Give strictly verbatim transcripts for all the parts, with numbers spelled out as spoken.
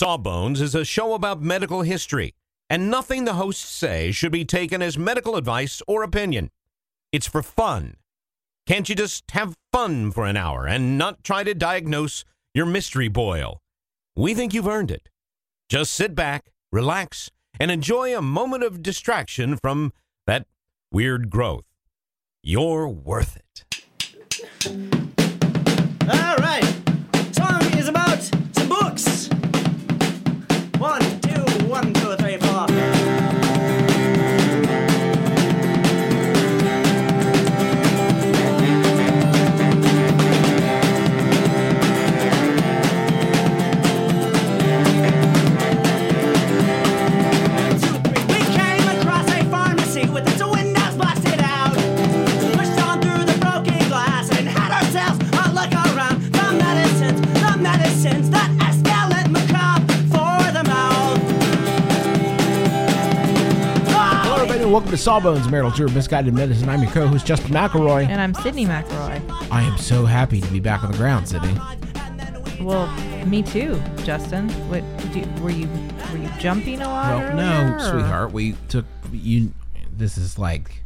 Sawbones is a show about medical history, and nothing the hosts say should be taken as medical advice or opinion. It's for fun. Can't you just have fun for an hour and not try to diagnose your mystery boil? We think you've earned it. Just sit back, relax, and enjoy a moment of distraction from that weird growth. You're worth it. All right. Song is about some books. One, two, one, two, three, four. Welcome to Sawbones, Marital Tour of Misguided Medicine. I'm your co-host, Justin McElroy. And I'm Sydney McElroy. I am so happy to be back on the ground, Sydney. Well, me too, Justin. What do, were you were you jumping a lot? Well, earlier, no, or? sweetheart. We took you. This is like,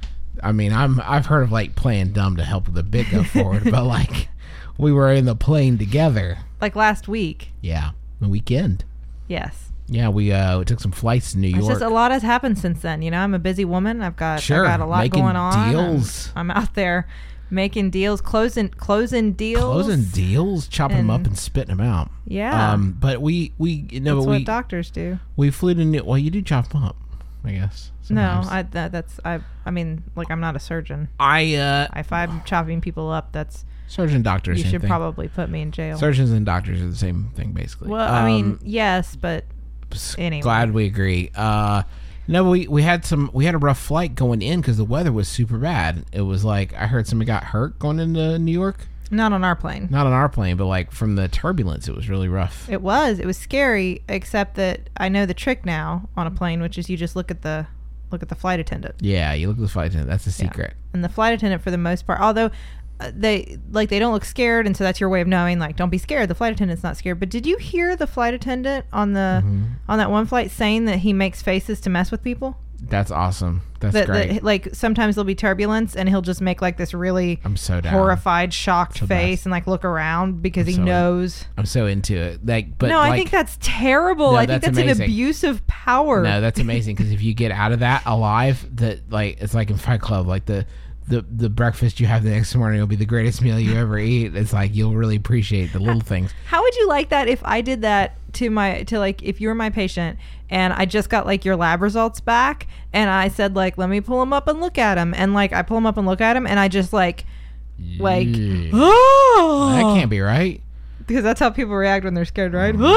I mean, I'm I've heard of like playing dumb to help the big go forward, but like we were in the plane together. Like last week. Yeah, the weekend. Yes. Yeah, we uh we took some flights to New York. It's just a lot has happened since then. You know, I'm a busy woman. I've got sure, I've got a lot making going on. Deals. I'm, I'm out there making deals, closing closing deals, closing deals, chopping and, them up and spitting them out. Yeah. Um, but we we you know that's but what we doctors do. We flew to New. Well, you do chop them up, I guess. Sometimes. No, I that, that's I. I mean, like I'm not a surgeon. I uh, if I'm chopping people up, that's surgeon doctors. You same should thing. probably put me in jail. Surgeons and doctors are the same thing, basically. Well, um, I mean, yes, but. Anyway. Glad we agree. Uh, no, we, we had some we had a rough flight going in because the weather was super bad. It was like I heard somebody got hurt going into New York. Not on our plane. Not on our plane, but like from the turbulence, it was really rough. It was. It was scary. Except that I know the trick now on a plane, which is you just look at the look at the flight attendant. Yeah, you look at the flight attendant. That's the secret. Yeah. And the flight attendant, for the most part, although. Uh, they like they don't look scared, and so that's your way of knowing, like, don't be scared. The flight attendant's not scared. But did you hear the flight attendant on the mm-hmm. on that one flight saying that he makes faces to mess with people? That's awesome. That's that, great. That, like sometimes there'll be turbulence, and he'll just make like this really I'm so down. horrified, shocked so face, best. and like look around because I'm he so knows. In, I'm so into it. Like, but no, like, I think that's terrible. No, I think that's, that's amazing. an abuse of power. No, that's amazing because if you get out of that alive, that like it's like in Fight Club, like the. The the breakfast you have the next morning will be the greatest meal you ever eat. It's like you'll really appreciate the little things. How would you like that if I did that to my to like if you were my patient and I just got like your lab results back and I said like let me pull them up and look at them and like I pull them up and look at them and I just like like yeah. oh That can't be right because that's how people react when they're scared, right? Oh.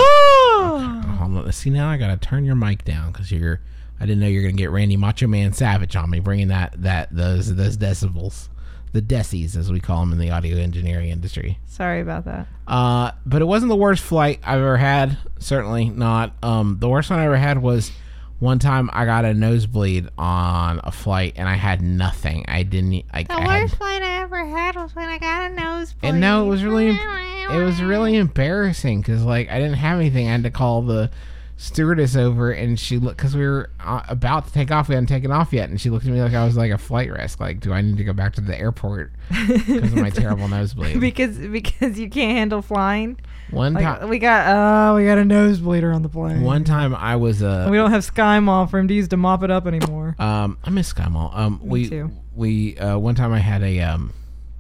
Oh. Hold on. See, now I gotta turn your mic down because you're. I didn't know you were gonna get Randy Macho Man Savage on me, bringing that that those those decibels, the decis as we call them in the audio engineering industry. Sorry about that. Uh, but it wasn't the worst flight I've ever had. Certainly not. Um, the worst one I ever had was one time I got a nosebleed on a flight and I had nothing. I didn't. I, the I worst had, flight I ever had was when I got a nosebleed. And no, it was really it was really embarrassing because like I didn't have anything. I had to call the stewardess over and she looked because we were uh, about to take off. We hadn't taken off yet, and she looked at me like I was like a flight risk. Like, do I need to go back to the airport because of my terrible nosebleed? because because you can't handle flying. One like, time we got uh we got a nosebleeder on the plane. One time I was uh we don't have Sky Mall for him to use to mop it up anymore. Um, I miss Sky Mall. Um, me we too. we uh one time I had a um.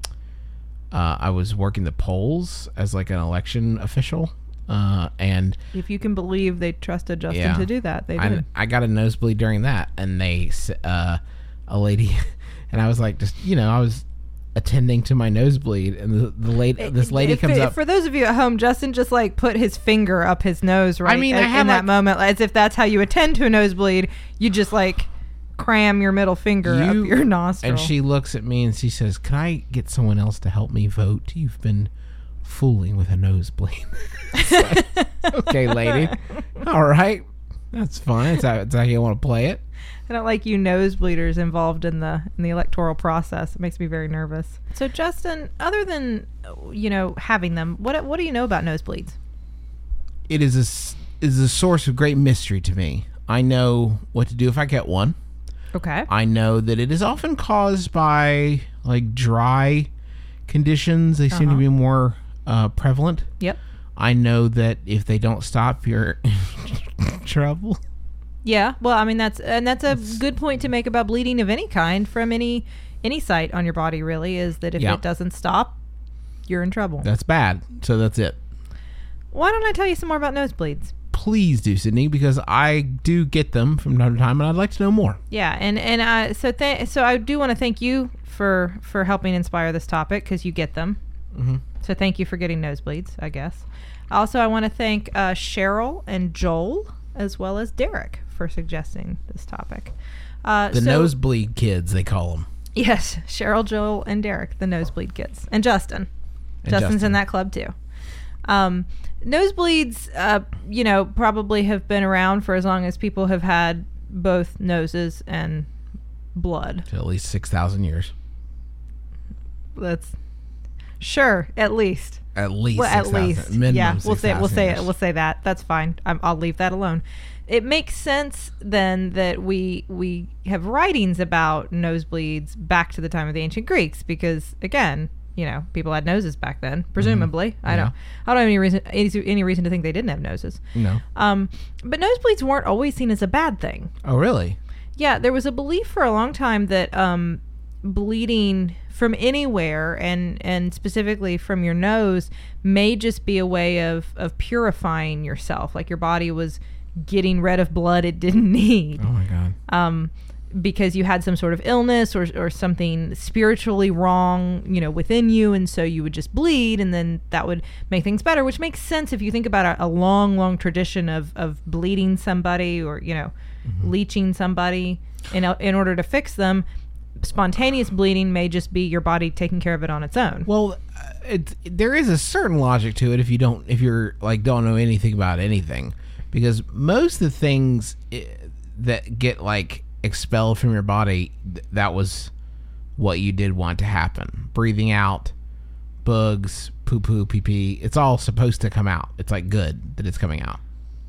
Uh, I was working the polls as like an election official. Uh, and if you can believe they trusted Justin yeah, to do that, they I, did. I got a nosebleed during that, and they, uh, a lady, and I was like, just you know, I was attending to my nosebleed, and the the lady, this lady if comes it, up. For those of you at home, Justin just like put his finger up his nose, right? I mean, at, I had in that like, moment, as if that's how you attend to a nosebleed. You just like cram your middle finger you, up your nostril. And she looks at me and she says, "Can I get someone else to help me vote? You've been fooling with a nosebleed." Like, okay, lady. All right. That's fine. That's how, that's how you want to play it. I don't like you nosebleeders involved in the in the electoral process. It makes me very nervous. So, Justin, other than, you know, having them, what what do you know about nosebleeds? It is is a source of great mystery to me. I know what to do if I get one. Okay. I know that it is often caused by like dry conditions. They seem Uh-huh. to be more uh, prevalent. Yep. I know that if they don't stop, you're in trouble. Yeah. Well, I mean that's and that's a good point to make about bleeding of any kind from any any site on your body. Really, is that if Yeah. it doesn't stop, you're in trouble. That's bad. So that's it. Why don't I tell you some more about nosebleeds? Please do, Sydney, because I do get them from time to time, and I'd like to know more. Yeah, and and uh, so th- so I do want to thank you for for helping inspire this topic because you get them. Mm-hmm. So thank you for getting nosebleeds, I guess. Also, I want to thank uh, Cheryl and Joel as well as Derek for suggesting this topic. Uh, The so, nosebleed kids, they call them. Yes, Cheryl, Joel, and Derek, the nosebleed kids, and Justin. And Justin's Justin. in that club too. Um, nosebleeds, uh, you know, probably have been around for as long as people have had both noses and blood. To at least six thousand years. That's sure, at least. At least Well, at six thousand. least, Minimum yeah. We'll say we'll six thousand say years. we'll say that. That's fine. I'm, I'll leave that alone. It makes sense then that we we have writings about nosebleeds back to the time of the ancient Greeks because again, you know, people had noses back then, presumably. I don't I don't have any reason any, any reason to think they didn't have noses. No. Um, but nosebleeds weren't always seen as a bad thing. Oh, really? Yeah, there was a belief for a long time that um, bleeding from anywhere and and specifically from your nose may just be a way of of purifying yourself, like your body was getting rid of blood it didn't need. Oh, my God. Um, because you had some sort of illness or or something spiritually wrong, you know, within you, and so you would just bleed, and then that would make things better. Which makes sense if you think about a, a long, long tradition of of bleeding somebody or you know, Mm-hmm. leeching somebody in o- in order to fix them. Spontaneous bleeding may just be your body taking care of it on its own. Well, uh, it, there is a certain logic to it if you don't, if you're like don't know anything about anything, because most of the things I- that get like expelled from your body, th- that was what you did want to happen. Breathing out, bugs, poo poo, pee pee. It's all supposed to come out. It's like good that it's coming out.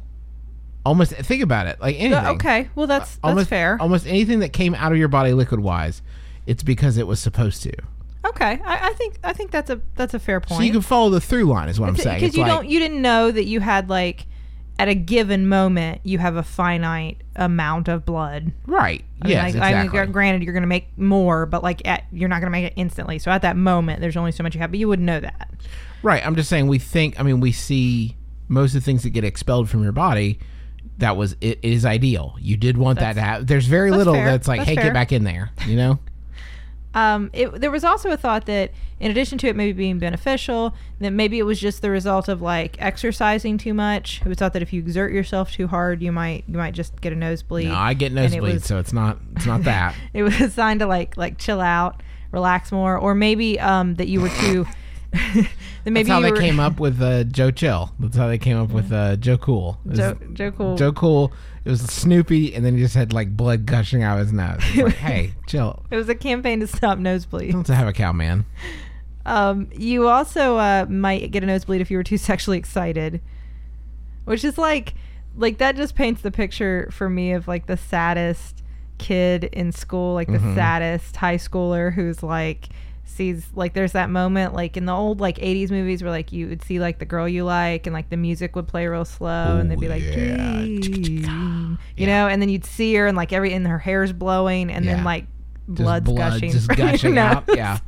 Almost think about it, like anything. Uh, okay, well that's that's almost, fair. Almost anything that came out of your body liquid wise, it's because it was supposed to. Okay, I, I think I think that's a that's a fair point. So you can follow the through line, is what I'm saying. Because It's you like, don't, you didn't know that you had like, at a given moment, you have a finite amount of blood. right? I mean, Yes, like, exactly. I mean, gr- granted, you're going to make more, but like, at, you're not going to make it instantly. So at that moment, there's only so much you have, but you wouldn't know that. right. I'm just saying. We think. I mean, we see most of the things that get expelled from your body. That was it. It is ideal. You did want that to happen. There's very that's little fair. that's like, That's hey, fair. get back in there. You know. Um, it, there was also a thought that in addition to it maybe being beneficial, that maybe it was just the result of like exercising too much. It was thought that if you exert yourself too hard, you might you might just get a nosebleed. No, I get And it nosebleeds, was- so it's not. It's not that. It was a sign to like like chill out, relax more, or maybe um that you were too. that maybe That's how you they were, came up with uh, Joe Chill. That's how they came up with uh, Joe Cool. It was- Joe, Joe Cool. Joe Cool. It was Snoopy, and then he just had like blood gushing out of his nose. It's like, hey, chill. It was a campaign to stop nosebleeds. Don't have a cow, man. Um, you also uh, might get a nosebleed if you were too sexually excited, which is like, like that just paints the picture for me of like the saddest kid in school, like the Mhm. saddest high schooler who's like sees like there's that moment like in the old like eighties movies where like you would see like the girl you like and like the music would play real slow and they'd be like, yeah. "Dream," you Yeah. know, and then you'd see her and like every and her hair's blowing and Yeah. then like Just blood's blood gushing, just from your gushing out. nose. Yeah.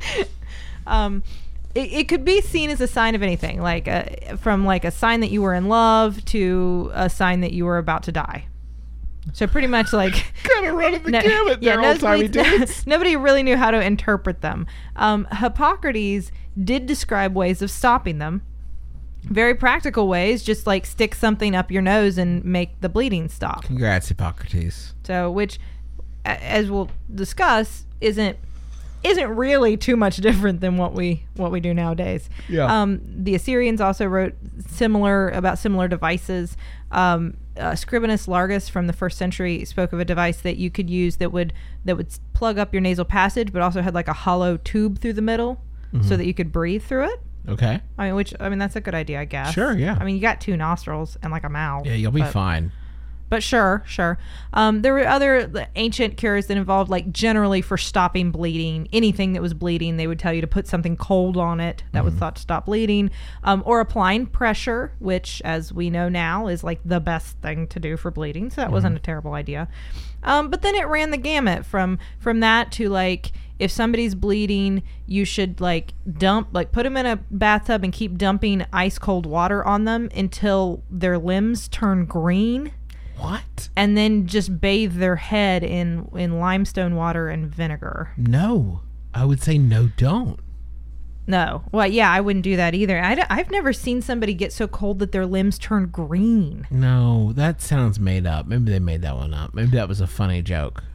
um it, it could be seen as a sign of anything, like a, from like a sign that you were in love to a sign that you were about to die. So pretty much like Kind of running the no- gamut yeah, there, old-timey nosebleeds- dudes. nobody really knew how to interpret them. Um, Hippocrates did describe ways of stopping them. Very practical ways, just like stick something up your nose and make the bleeding stop. Congrats, Hippocrates. So, which, a- as we'll discuss, isn't isn't really too much different than what we what we do nowadays. Yeah. Um, the Assyrians also wrote similar about similar devices. Um, uh, Scribinus Largus from the first century spoke of a device that you could use that would that would s- plug up your nasal passage, but also had like a hollow tube through the middle, so that you could breathe through it. Okay. I mean, which I mean, that's a good idea, I guess. Sure, yeah. I mean, you got two nostrils and like a mouth. Yeah, you'll be but, fine. But sure, sure. Um, there were other ancient cures that involved, like, generally for stopping bleeding. Anything that was bleeding, they would tell you to put something cold on it that Mm-hmm. was thought to stop bleeding, um, or applying pressure, which, as we know now, is like the best thing to do for bleeding. So that Mm-hmm. wasn't a terrible idea. Um, but then it ran the gamut from from that to, like, if somebody's bleeding, you should, like, dump, like, put them in a bathtub and keep dumping ice cold water on them until their limbs turn green. What? And then just bathe their head in in limestone water and vinegar. No. I would say no, don't. No. Well, yeah, I wouldn't do that either. I, I've never seen somebody get so cold that their limbs turn green. No, that sounds made up. Maybe they made that one up. Maybe that was a funny joke.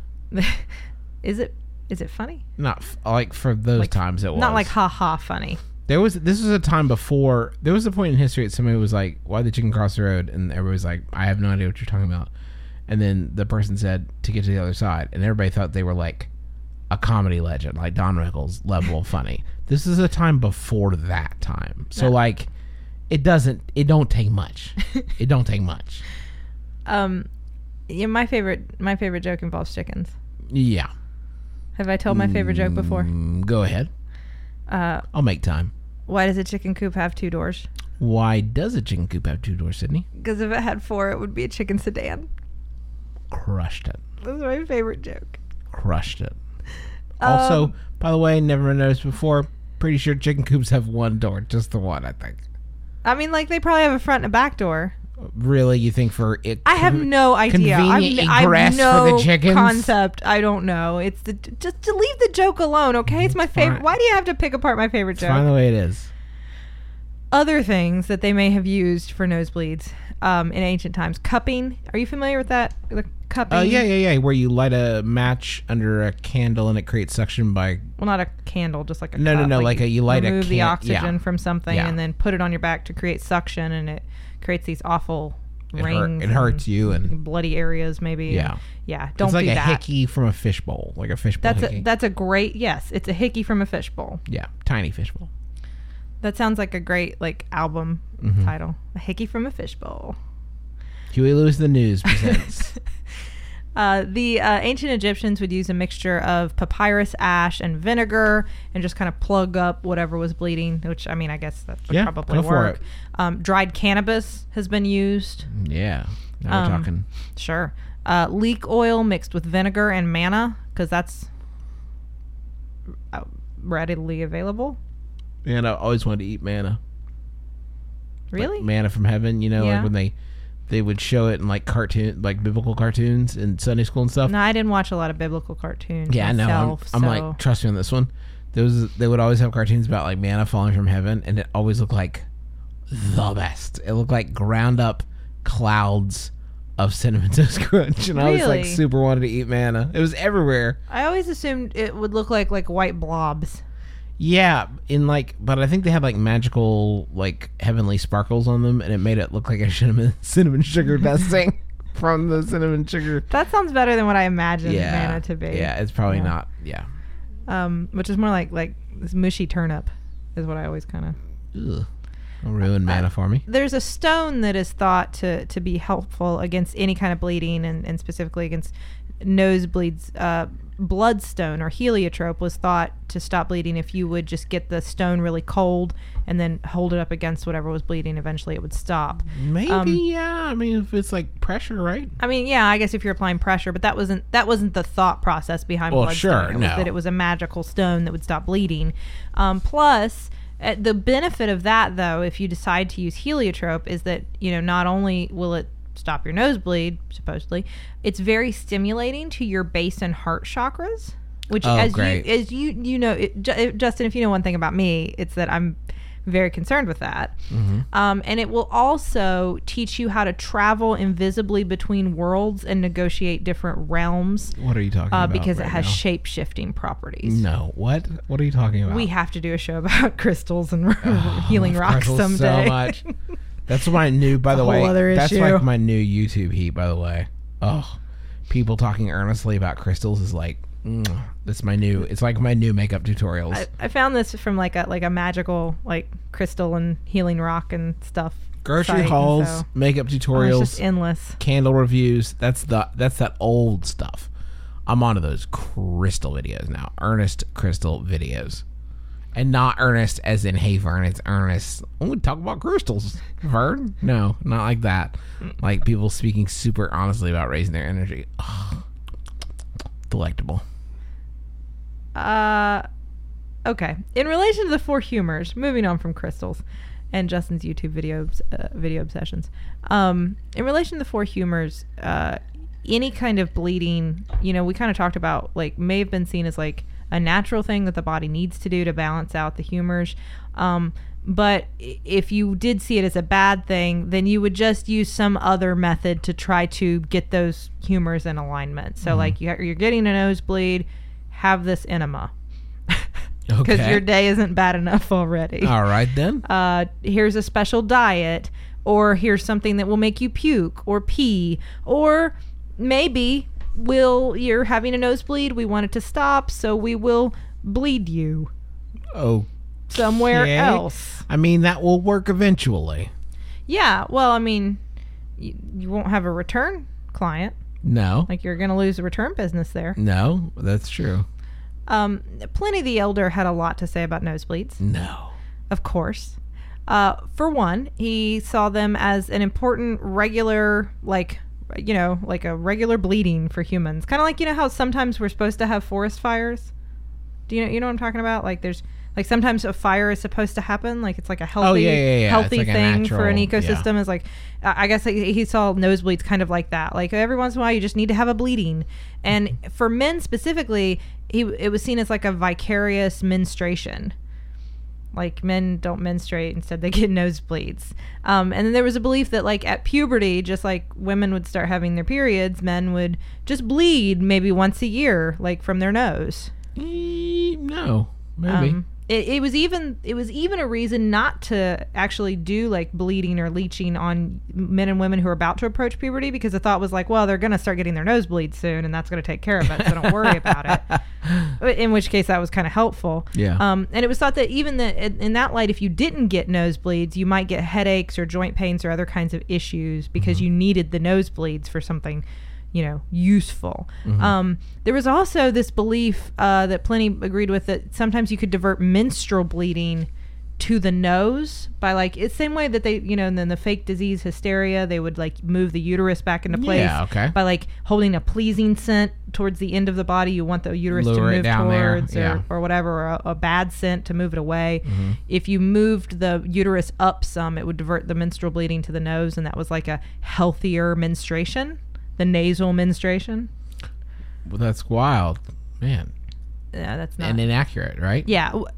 Is it is it funny? Not f- like for those Like, times it was. Not like ha ha funny. There was this was a time before there was a point in history that somebody was like, "Why the chicken cross the road?" And everybody was like, "I have no idea what you're talking about." And then the person said to get to the other side, and everybody thought they were like a comedy legend, like Don Rickles level of funny. This is a time before that time, so Yeah. like it doesn't it don't take much. It don't take much. Um, yeah, my favorite my favorite joke involves chickens. Yeah, Have I told my favorite joke before? Mm, go ahead. Uh, I'll make time. why does a chicken coop have two doors? Why does a chicken coop have two doors, Sydney? Because if it had four, it would be a chicken sedan. Crushed it. That's my favorite joke. Crushed it. Also, Um, by the way, never noticed before. Pretty sure chicken coops have one door, just the one. I think. I mean, like, they probably have a front and a back door. Really, you think for it? I have no idea. Convenient I've, egress I've no for the chickens? concept. I don't know. It's the just to leave the joke alone, okay? It's my It's favorite. fine. Why do you have to pick apart my favorite It's joke? fine the way it is. Other things that they may have used for nosebleeds um, in ancient times. Cupping. Are you familiar with that? The cupping. Oh yeah, yeah, yeah. Where you light a match under a candle and it creates suction by. Well, not a candle, just like a No, no, cup. no, like a- you light a remove the can- oxygen yeah. from something Yeah. and then put it on your back to create suction, and it creates these awful It, hurt, rings. it hurts you and. and bloody areas, maybe. Yeah. And, yeah. Don't It's like do a that. hickey from a fishbowl, like a fishbowl. That's hickey. a that's a great yes. It's a hickey from a fishbowl. yeah, tiny fishbowl. That sounds like a great like album Mhm. title. A hickey from a fishbowl. Huey Lewis the News presents. Uh, the uh, ancient Egyptians would use a mixture of papyrus ash and vinegar and just kind of plug up whatever was bleeding. Which I mean, I guess that would Yeah, probably go for work. it. Um, dried cannabis has been used. Yeah, now Um, we're talking. Sure. Uh, leek oil mixed with vinegar and manna, because that's uh, readily available. Man, I always wanted to eat manna. Really? Like manna from heaven, you know, Yeah. like when they they would show it in like cartoon, like biblical cartoons in Sunday school and stuff. No, I didn't watch a lot of biblical cartoons. yeah, I know. I'm, myself, I'm so- like, trust me on this one. There was, they would always have cartoons about like manna falling from heaven, and it always looked like the best. It looked like ground up clouds of Cinnamon Toast Crunch, and I was like Really? super wanted to eat manna. It was everywhere. I always assumed it would look like like white blobs. Yeah, in like, but I think they had like magical, like heavenly sparkles on them, and it made it look like a cinnamon cinnamon sugar dusting from the cinnamon sugar. That sounds better than what I imagined Yeah, manna to be. yeah, it's probably Yeah. not. Yeah, Um, which is more like like this mushy turnip, is what I always kind of. Ugh. Don't ruin manna for me. There's a stone that is thought to to be helpful against any kind of bleeding, and, and specifically against nosebleeds. Uh, bloodstone or heliotrope was thought to stop bleeding if you would just get the stone really cold and then hold it up against whatever was bleeding. Eventually, it would stop. Maybe, Um, yeah. I mean, if it's like pressure, right? I mean, yeah, I guess if you're applying pressure, but that wasn't that wasn't the thought process behind Well, bloodstone. sure, it was no. that it was a magical stone that would stop bleeding. Um, plus, uh, the benefit of that, though, if you decide to use heliotrope, is that you know not only will it stop your nosebleed, supposedly, it's very stimulating to your base and heart chakras. Which, Oh, as great. you as you you know, it, Ju- Justin, if you know one thing about me, it's that I'm very concerned with that. Mm-hmm. Um, and it will also teach you how to travel invisibly between worlds and negotiate different realms What are you talking uh, about? because it right has now? shape shifting properties. No, what? What are you talking about? We have to do a show about crystals and Oh, healing I love rocks crystals someday. So much. That's my new. By It's a the way, whole other that's issue. like my new YouTube heat. By the way, oh, people talking earnestly about crystals is like Mm, that's my new. It's like my new makeup tutorials. I, I found this from like a like a magical like crystal and healing rock and stuff. Grocery site, hauls, so- makeup Oh, it's tutorials, just endless. candle reviews. That's the that's that old stuff. I'm onto those crystal videos now. Earnest crystal videos. And not Ernest as in, hey, Vern, it's Ernest. Oh, we talk about crystals, Vern. No, not like that. Like people speaking super honestly about raising their energy. Oh, delectable. Uh, okay. In relation to the four humors, moving on from crystals and Justin's YouTube videos, uh, video obsessions. Um, in relation to the four humors, uh, any kind of bleeding, you know, we kind of talked about like may have been seen as like a natural thing that the body needs to do to balance out the humors. Um, but if you did see it as a bad thing, then you would just use some other method to try to get those humors in alignment. So, mm-hmm. like you, you're getting a nosebleed, have this enema. Because Okay. your day isn't bad enough already. All right, then. Uh, here's a special diet, or here's something that will make you puke or pee, or maybe will you're having a nosebleed, we want it to stop, so we will bleed you Oh, somewhere Okay. else. I mean, that will work eventually. Yeah, well, I mean, you, you won't have a return client. No. Like, you're going to lose the return business there. No, that's true. Um, Pliny the Elder had a lot to say about nosebleeds. No. Of course. Uh, for one, he saw them as an important regular, like, you know, like a regular bleeding for humans. Kind of like, you know how sometimes we're supposed to have forest fires? Do you know, you know what I'm talking about? Like there's, like sometimes a fire is supposed to happen. Like it's like a healthy, Oh, yeah, yeah, yeah. healthy It's like a thing for an natural- ecosystem. Is like, I I guess he he saw nosebleeds kind of like that. Like every once in a while you just need to have a bleeding. And for men specifically, he it was seen as like a vicarious menstruation. Like men don't menstruate, instead they get nosebleeds. Um, and then there was a belief that like at puberty, just like women would start having their periods, men would just bleed maybe once a year, like from their nose. Eh, no. Maybe. Um, it, it was even it was even a reason not to actually do like bleeding or leeching on men and women who are about to approach puberty, because the thought was like, well, they're going to start getting their nosebleeds soon, and that's going to take care of it, so don't worry about it. In which case, that was kind of helpful. Yeah. Um, and it was thought that even the, in, in that light, if you didn't get nosebleeds, you might get headaches or joint pains or other kinds of issues because mm-hmm. you needed the nosebleeds for something, you know, useful. Mm-hmm. Um, there was also this belief uh, that Pliny agreed with, that sometimes you could divert menstrual bleeding to the nose by like, it's the same way that they, you know, and then the fake disease hysteria, they would like move the uterus back into place. Yeah, okay. By like holding a pleasing scent towards the end of the body. You want the uterus Lure to it move down there, towards or, yeah. or whatever, or a, a bad scent to move it away. Mm-hmm. If you moved the uterus up some, it would divert the menstrual bleeding to the nose, and that was like a healthier menstruation. The nasal menstruation. Well, that's wild. Man. Yeah, that's not. And inaccurate, right? Yeah. W-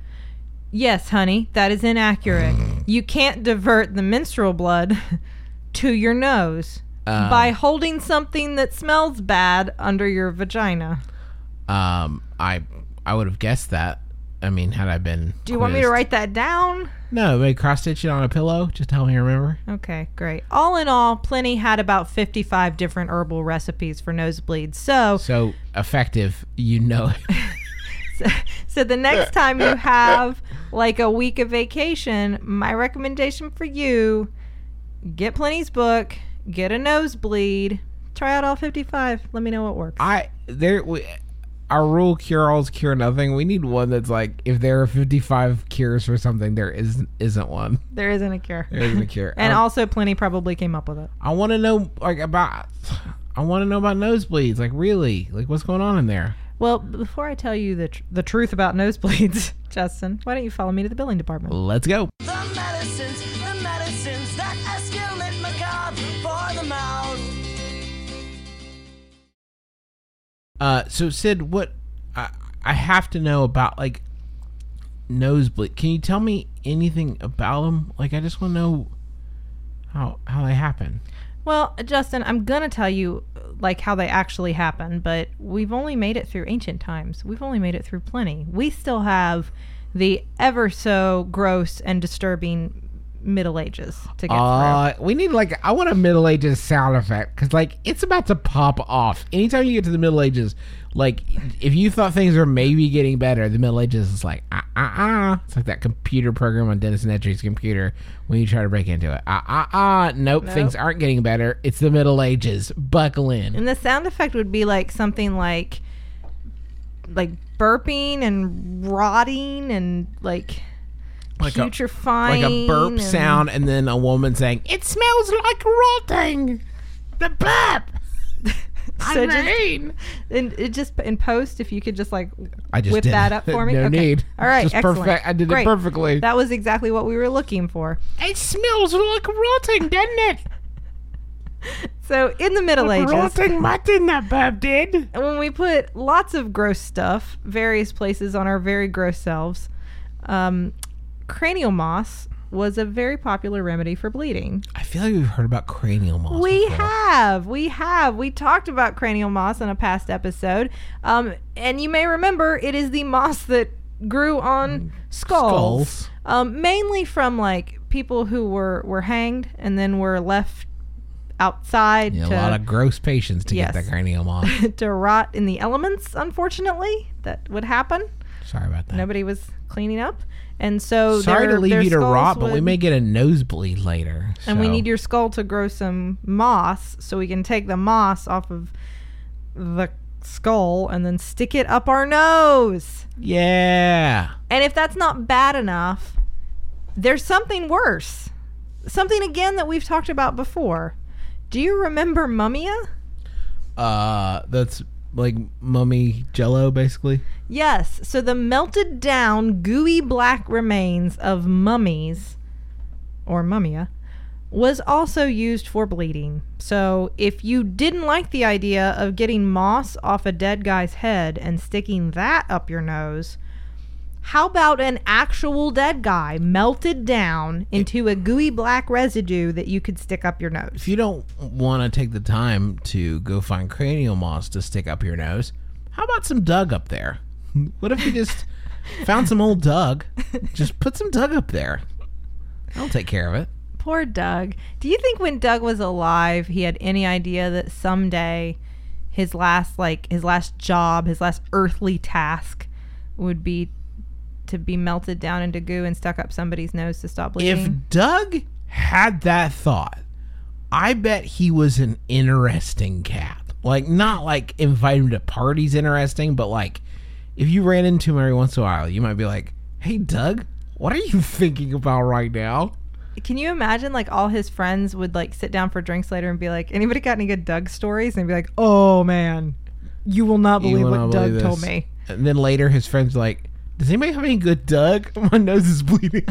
Yes, honey, that is inaccurate. You can't divert the menstrual blood to your nose Um, by holding something that smells bad under your vagina. Um, I I would have guessed that. I mean, had I been Do you want me to quizzed. write that down? No, maybe cross-stitch it on a pillow. Just to help me remember. Okay, great. All in all, Pliny had about fifty-five different herbal recipes for nosebleeds. So, So effective, you know it. so, so the next time you have like a week of vacation, my recommendation for you, get Pliny's book, get a nosebleed, try out all fifty-five. Let me know what works. I there we, our rule cure alls cure nothing. We need one that's like, if there are fifty-five cures for something, there isn't isn't one. There isn't a cure. There isn't a cure. And Um, also, Pliny probably came up with it. I want to know like about. I want to know about nosebleeds. Like really, like what's going on in there? Well, before I tell you the tr- the truth about nosebleeds, Justin, why don't you follow me to the billing department? Let's go. The medicines, the medicines that escalate macabre for the mouth. Uh, so Sid, what I I have to know about like nosebleed. Can you tell me anything about them? Like I just want to know how how they happen. Well, Justin, I'm going to tell you like how they actually happen, but we've only made it through ancient times. We've only made it through Pliny. We still have the ever so gross and disturbing Middle Ages to get Uh, we need like I want a Middle Ages sound effect because like it's about to pop off. Anytime you get to the Middle Ages, like if you thought things were maybe getting better, the Middle Ages is like ah ah ah. It's like that computer program on Dennis Nedry's computer when you try to break into it. Ah ah ah. Nope, Nope. things aren't getting better. It's the Middle Ages. Buckle in. through. And the sound effect would be like something like like burping and rotting and like. Like a, putrefying, like a burp and- sound, and then a woman saying, "It smells like rotting." The burp. I So just- mean, And it just in post, if you could just like I just whip did that it. up for me. No okay. need. All right, Just excellent. perfect. I did Great. it perfectly. That was exactly what we were looking for. It smells like rotting, doesn't it? So in the Middle Ages, Rotting mutton, that burp did. when we put lots of gross stuff various places on our very gross selves, um, cranial moss was a very popular remedy for bleeding. I feel like we've heard about cranial moss. We before. have, we have, we talked about cranial moss in a past episode, um, and you may remember it is the moss that grew on skulls, Skulls. Um, mainly from like people who were were hanged and then were left outside Yeah, to a lot of gross patients to Yes. get that cranial moss. to rot in the elements. Unfortunately, that would happen. Sorry about that. Nobody was cleaning up, and so Sorry their- to leave their you to skulls rot, but we would- may get a nosebleed later. And we so- need your skull to grow some moss so we can take the moss off of the skull and then stick it up our nose. Yeah. And if that's not bad enough, there's something worse. Something again that we've talked about before. Do you remember Mumia? Uh, that's like mummy jello, basically. Yes. So the melted down, gooey black remains of mummies, or Mumia, was also used for bleeding. So if you didn't like the idea of getting moss off a dead guy's head and sticking that up your nose, how about an actual dead guy melted down into a gooey black residue that you could stick up your nose? If you don't want to take the time to go find cranial moss to stick up your nose, how about some Doug up there? What if you just found some old Doug? Just put some Doug up there. I'll take care of it. Poor Doug. Do you think when Doug was alive, he had any idea that someday his last, like, his last job, his last earthly task would be to be melted down into goo and stuck up somebody's nose to stop bleeding? If Doug had that thought, I bet he was an interesting cat. Like, not like invite him to parties interesting, but like if you ran into him every once in a while, you might be like, "Hey, Doug, what are you thinking about right now?" Can you imagine, like, all his friends would, like, sit down for drinks later and be like, anybody got any good Doug stories? And he'd be like, oh, man, you will not You believe will what not Doug believe told this. me. And then later his friends are like, "Does anybody have any good Doug? My nose is bleeding."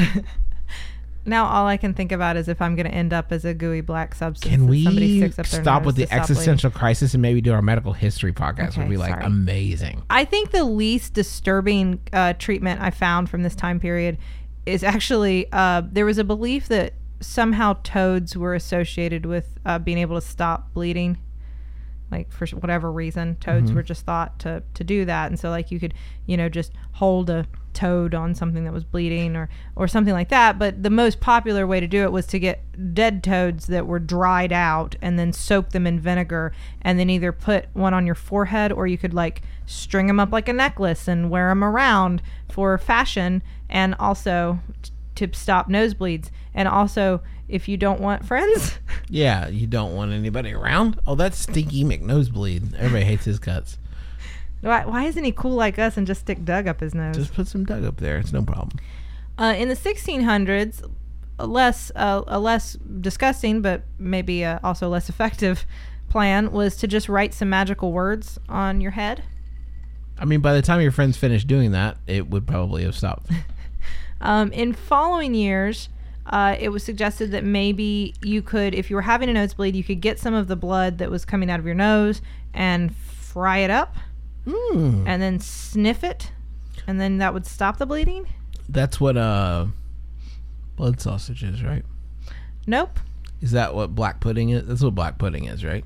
Now all I can think about is if I'm going to end up as a gooey black substance Can that somebody we sticks up their stop nose with the to stop existential crisis and maybe do our medical history podcast? Okay, Would be like sorry. amazing. I think the least disturbing uh, treatment I found from this time period is actually uh, there was a belief that somehow toads were associated with uh, being able to stop bleeding. Like, for whatever reason, toads Mm-hmm. were just thought to, to do that. And so, like, you could, you know, just hold a toad on something that was bleeding or, or something like that. But the most popular way to do it was to get dead toads that were dried out and then soak them in vinegar and then either put one on your forehead or you could, like, string them up like a necklace and wear them around for fashion and also t- to stop nosebleeds. And also, if you don't want friends... Yeah, you don't want anybody around. Oh, that's Stinky McNosebleed. Everybody hates his guts. Why, why isn't he cool like us and just stick Doug up his nose? Just put some Doug up there. It's no problem. Uh, in the sixteen hundreds, a less uh, a less disgusting, but maybe uh, also less effective plan was to just write some magical words on your head. I mean, by the time your friends finished doing that, it would probably have stopped. Um, in following years, uh, it was suggested that maybe you could, if you were having a nosebleed, you could get some of the blood that was coming out of your nose and fry it up Mm. and then sniff it, and then that would stop the bleeding. That's what uh, blood sausage is, right? Nope. Is that what black pudding is? That's what black pudding is, right?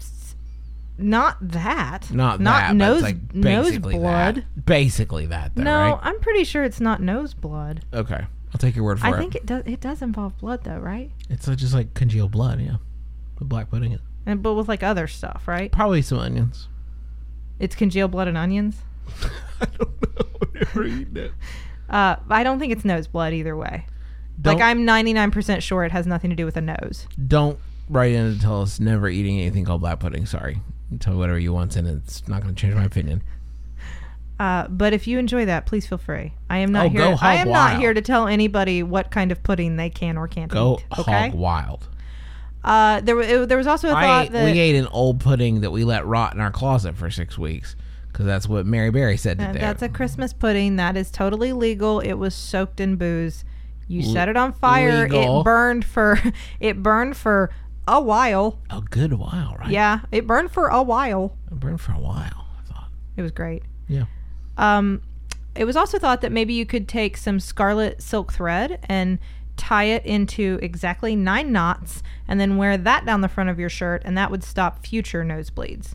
Not that. Not, not that, but nose it's like nose basically blood. that. Basically that, though, No, right? I'm pretty sure it's not nose blood. Okay. I'll take your word for I it. think it does. It does involve blood, though, right? It's uh, just like congealed blood, yeah. With black pudding. It. And but with like other stuff, right? Probably some onions. It's congealed blood and onions. I don't know. I've never eaten it. Uh, I don't think it's nose blood either way. Don't, like I'm ninety-nine percent sure it has nothing to do with a nose. Don't write in and tell us never eating anything called black pudding. Sorry. Tell me whatever you want, and it's not going to change my opinion. Uh, but if you enjoy that, please feel free. I am not Oh, here. go I hog am wild. not here to tell anybody what kind of pudding they can or can't Go eat. Okay. hog wild. Uh, there, wa- it, there was also a I thought ate, that we ate an old pudding that we let rot in our closet for six weeks because that's what Mary Berry said to uh, do. that's a Christmas pudding. That is totally legal. It was soaked in booze. You Le- set it on fire. legal. It burned for it burned for a while. a good while, right? Yeah, it burned for a while. It burned for a while, I thought. It was great. Yeah. Um, it was also thought that maybe you could take some scarlet silk thread and tie it into exactly nine knots and then wear that down the front of your shirt, and that would stop future nosebleeds.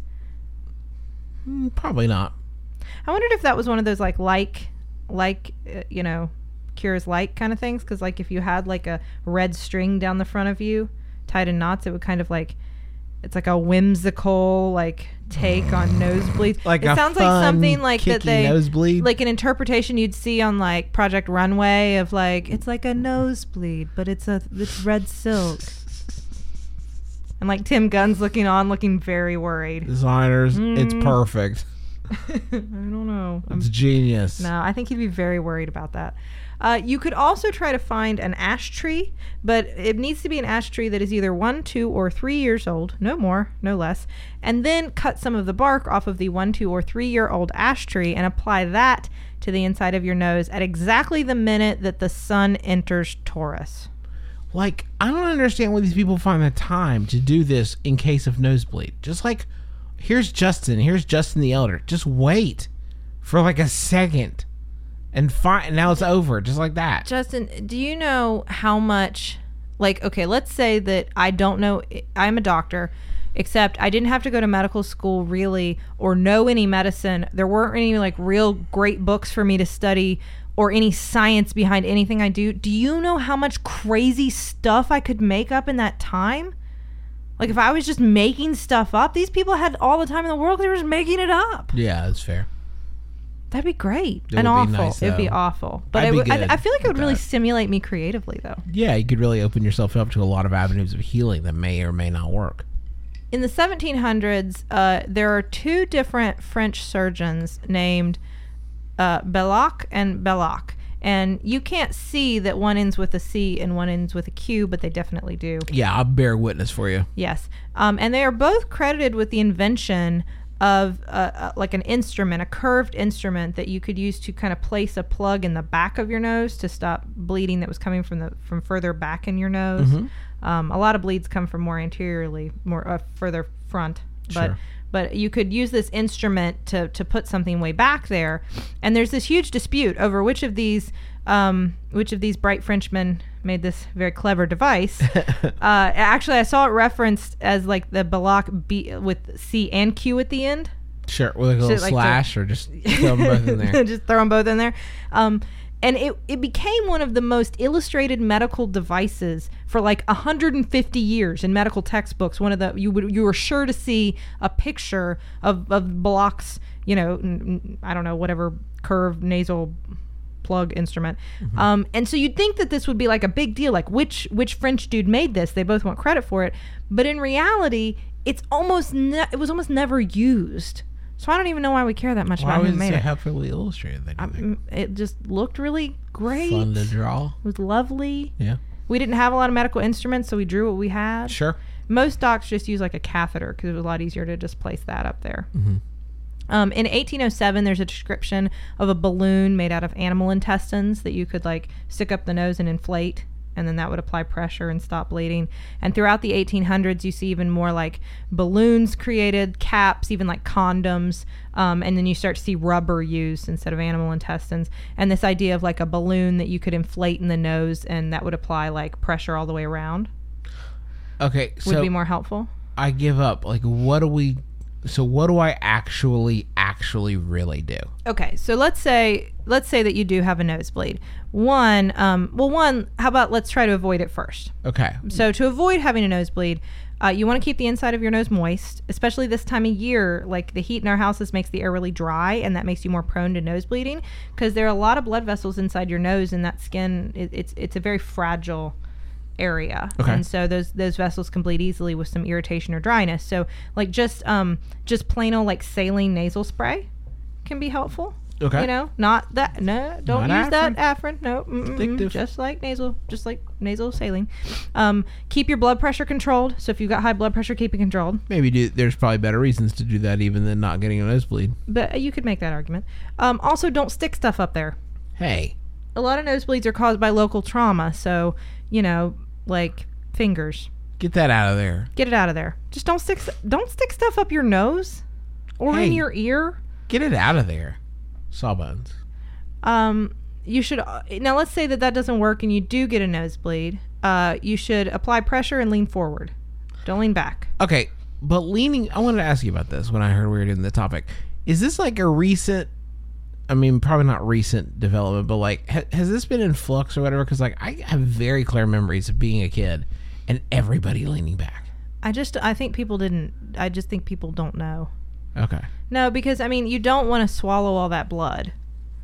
Mm, probably not. I wondered if that was one of those like like like uh, you know, cures like kind of things, because like if you had like a red string down the front of you tied in knots, it would kind of like, it's like a whimsical like take on nosebleeds. Like it a sounds like fun, something like that kicky they nosebleed? like an interpretation you'd see on like Project Runway of like, it's like a nosebleed, but it's a it's red silk. And like Tim Gunn's looking on, looking very worried. Designers, it's Mm. perfect. I don't know. I'm It's genius. No, I think he'd be very worried about that. Uh, you could also try to find an ash tree, but it needs to be an ash tree that is either one, two, or three years old, no more, no less, and then cut some of the bark off of the one, two, or three-year-old ash tree and apply that to the inside of your nose at exactly the minute that the sun enters Taurus. Like, I don't understand where these people find the time to do this in case of nosebleed. Just like, here's Justin, here's Justin the Elder. Just wait for like a second. And fine, now it's over, just like that. Justin, do you know how much, like, okay, let's say that I don't know, I'm a doctor, except I didn't have to go to medical school really or know any medicine. There weren't any like real great books for me to study or any science behind anything I do. Do you know how much crazy stuff I could make up in that time? Like if I was just making stuff up, these people had all the time in the world, they were just making it up. Yeah, that's fair. That'd be great It and would be awful. nice, It'd be though. awful, but I'd I, be would, I, good I feel like it would with really that. stimulate me creatively, though. Yeah, you could really open yourself up to a lot of avenues of healing that may or may not work. In the seventeen hundreds, uh, there are two different French surgeons named uh, Belloc and Belloc, and you can't see that one ends with a C and one ends with a Q, but they definitely do. Yeah, I'll bear witness for you. Yes, um, and they are both credited with the invention of uh, uh, like an instrument, a curved instrument that you could use to kind of place a plug in the back of your nose to stop bleeding that was coming from the from further back in your nose. Mhm. Um, a lot of bleeds come from more anteriorly, more uh, further front, but Sure. but you could use this instrument to to put something way back there. And there's this huge dispute over which of these um, which of these bright Frenchmen made this very clever device. uh, actually, I saw it referenced as like the Belloc B with C and Q at the end. Sure, with like a Should little like to- slash or just throw them both in there. Just throw them both in there. Um, and it, it became one of the most illustrated medical devices for like one hundred fifty years in medical textbooks. One of the you would you were sure to see a picture of of Belloc's, you know, n- n- I don't know, whatever curved nasal plug instrument. Mm-hmm. Um, and so you'd think that this would be like a big deal, like which which French dude made this? They both want credit for it, but in reality, it's almost ne- it was almost never used. So I don't even know why we care that much Why about who was it made so it. helpfully illustrated? Then, you think? Um, it just looked really great. Fun to draw. It was lovely. Yeah. We didn't have a lot of medical instruments, so we drew what we had. Sure. Most docs just use like a catheter because it was a lot easier to just place that up there. Mhm. Um, in eighteen oh seven, there's a description of a balloon made out of animal intestines that you could like stick up the nose and inflate, and then that would apply pressure and stop bleeding. And throughout the eighteen hundreds, you see even more like balloons created, caps, even like condoms, um, and then you start to see rubber used instead of animal intestines. And this idea of like a balloon that you could inflate in the nose and that would apply like pressure all the way around Okay, would so be more helpful. I give up. Like, what do we So what do I actually, actually really do? Okay, so let's say let's say that you do have a nosebleed. One, um, well, one, how about let's try to avoid it first. Okay. So to avoid having a nosebleed, uh, you want to keep the inside of your nose moist, especially this time of year. Like the heat in our houses makes the air really dry, and that makes you more prone to nose bleeding because there are a lot of blood vessels inside your nose, and that skin, it, it's it's a very fragile area. Okay. And so those those vessels can bleed easily with some irritation or dryness. So like just um just plain old like saline nasal spray can be helpful. Okay. You know, not that no, don't Not use that Afrin. No, mm-mm, Addictive. just like nasal, just like nasal saline. Um, keep your blood pressure controlled. So if you've got high blood pressure, keep it controlled. Maybe do, there's probably better reasons to do that even than not getting a nosebleed. But you could make that argument. Um, also, don't stick stuff up there. Hey. A lot of nosebleeds are caused by local trauma. So you know, like fingers. Get that out of there. Get it out of there. Just don't stick don't stick stuff up your nose or Hey. in your ear. Get it out of there. Sawbones. Um, you should now. Let's say that that doesn't work, and you do get a nosebleed. Uh, you should apply pressure and lean forward. Don't lean back. Okay, but leaning, I wanted to ask you about this when I heard we were doing the topic. Is this like a recent, I mean, probably not recent development, but like, ha- has this been in flux or whatever? Because like, I have very clear memories of being a kid and everybody leaning back. I just, I think people didn't, I just think people don't know. Okay. No, because, I mean, you don't want to swallow all that blood.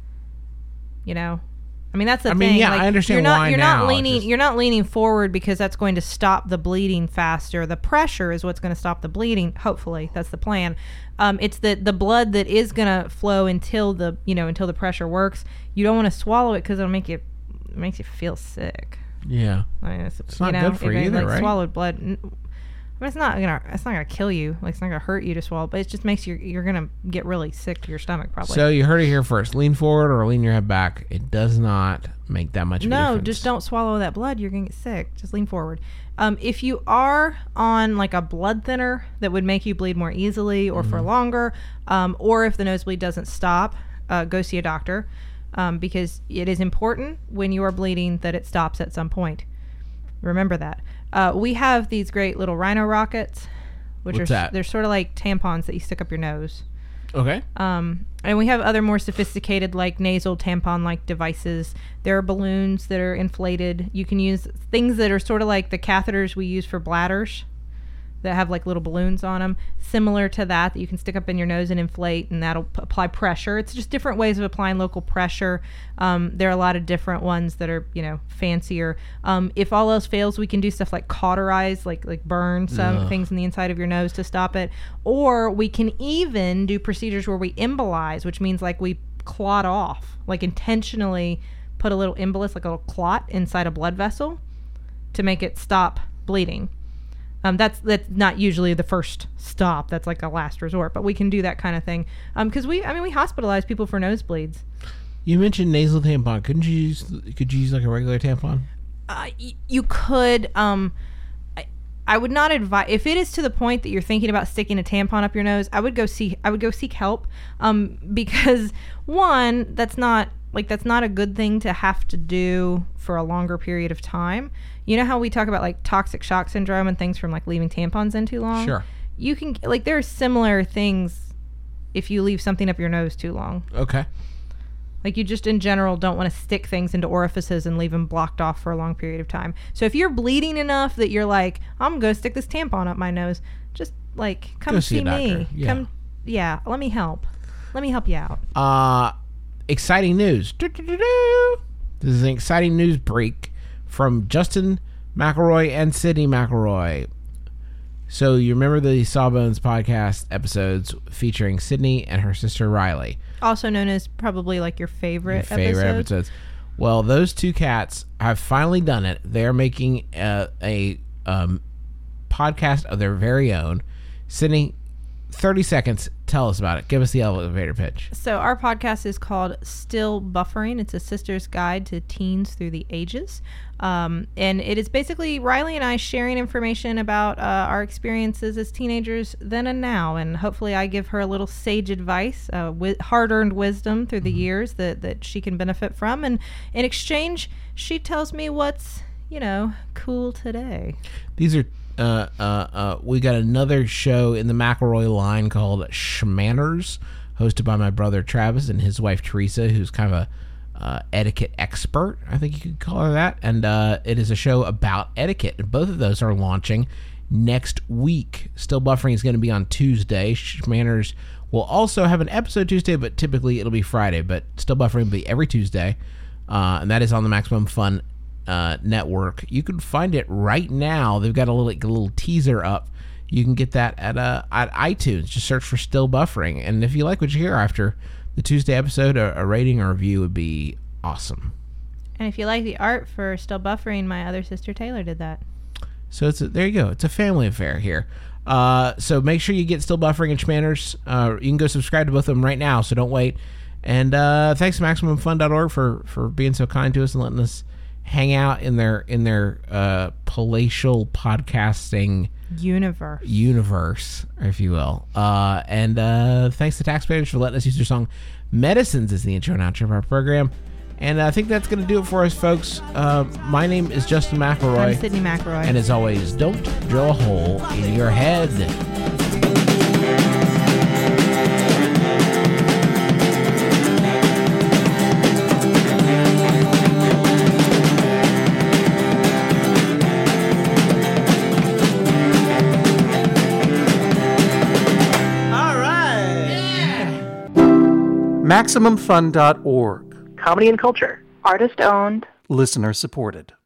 You know? I mean, that's the I thing. mean, yeah, like, I understand you're not, why you're now, not it's leaning. just- You're not leaning forward because that's going to stop the bleeding faster. The pressure is what's going to stop the bleeding. Hopefully, that's the plan. Um, it's the the blood that is going to flow until the you know until the pressure works. You don't want to swallow it because it'll make you it makes you feel sick. Yeah. I mean, it's, It's not you know, good for if you either, like, right? Swallowed blood. n- I mean, it's not gonna. It's not gonna kill you. Like it's not gonna hurt you to swallow, but it just makes you. You're gonna get really sick to your stomach, probably. So you heard it here first. Lean forward or lean your head back. It does not make that much of a no, difference. just don't swallow that blood. You're gonna get sick. Just lean forward. Um, if you are on like a blood thinner that would make you bleed more easily or Mm-hmm. for longer, um, or if the nosebleed doesn't stop, uh, go see a doctor, um, because it is important when you are bleeding that it stops at some point. Remember that. Uh, we have these great little Rhino rockets, which What's are that? they're sort of like tampons that you stick up your nose. Okay. Um, and we have other more sophisticated, like nasal tampon-like devices. There are balloons that are inflated. You can use things that are sort of like the catheters we use for bladders that have like little balloons on them, similar to that that you can stick up in your nose and inflate, and that'll p- apply pressure. It's just different ways of applying local pressure. Um, there are a lot of different ones that are, you know, fancier. Um, if all else fails, we can do stuff like cauterize, like like burn some Ugh. things in the inside of your nose to stop it. Or we can even do procedures where we embolize, which means like we clot off, like intentionally put a little embolus, like a little clot inside a blood vessel to make it stop bleeding. Um, that's that's not usually the first stop. That's like a last resort, but we can do that kind of thing. Um, because we, I mean, we hospitalize people for nosebleeds. You mentioned nasal tampon. Couldn't you use? Could you use like a regular tampon? Uh, y- you could. Um, I, I would not advise if it is to the point that you're thinking about sticking a tampon up your nose. I would go see. I would go seek help. Um, because one, that's not like that's not a good thing to have to do for a longer period of time. You know how we talk about like toxic shock syndrome and things from like leaving tampons in too long? Sure. You can, like, there are similar things if you leave something up your nose too long. Okay. Like, you just in general don't want to stick things into orifices and leave them blocked off for a long period of time. So if you're bleeding enough that you're like, I'm going to stick this tampon up my nose, just like come Go see, see a doctor. me. Yeah. Come, yeah, let me help. Let me help you out. Uh, exciting news. Do-do-do-do. This is an exciting news break from Justin McElroy and Sydney McElroy. So you remember the Sawbones podcast episodes featuring Sydney and her sister Riley. Also known as probably like your favorite, Your favorite episode. episodes. Well, those two cats have finally done it. They're making a, a um, podcast of their very own. Sydney, thirty seconds. Tell us about it. Give us the elevator pitch. So our podcast is called Still Buffering. It's a sister's guide to teens through the ages. Um, and it is basically Riley and I sharing information about uh, our experiences as teenagers then and now. And hopefully I give her a little sage advice, uh, wi- hard-earned wisdom through the years that, that she can benefit from. And in exchange, she tells me what's, you know, cool today. These are uh, uh, uh, we got another show in the McElroy line called Schmanners, hosted by my brother Travis and his wife Teresa, who's kind of a uh, etiquette expert, I think you could call her that. And uh, it is a show about etiquette. And both of those are launching next week. Still Buffering is going to be on Tuesday. Schmanners will also have an episode Tuesday, but typically it'll be Friday. But Still Buffering will be every Tuesday. Uh, and that is on the Maximum Fun uh, network. You can find it right now. They've got a little, like, a little teaser up. You can get that at uh, at iTunes. Just search for Still Buffering. And if you like what you hear after the Tuesday episode, a, a rating or review would be awesome. And if you like the art for Still Buffering, my other sister Taylor did that. So it's a, there you go. It's a family affair here. Uh, so make sure you get Still Buffering and Schmanners. Uh, you can go subscribe to both of them right now, so don't wait. And uh, thanks to Maximum Fun dot org for, for being so kind to us and letting us hang out in their in their uh, palatial podcasting universe, universe, if you will. Uh, and uh, thanks to Taxpayers for letting us use their song "Medicines" as the intro and outro of our program. And I think that's going to do it for us, folks. Uh, my name is Justin McElroy. I'm Sydney McElroy. And as always, don't drill a hole in your head. Maximum Fun dot org. Comedy and culture. Artist owned. Listener supported.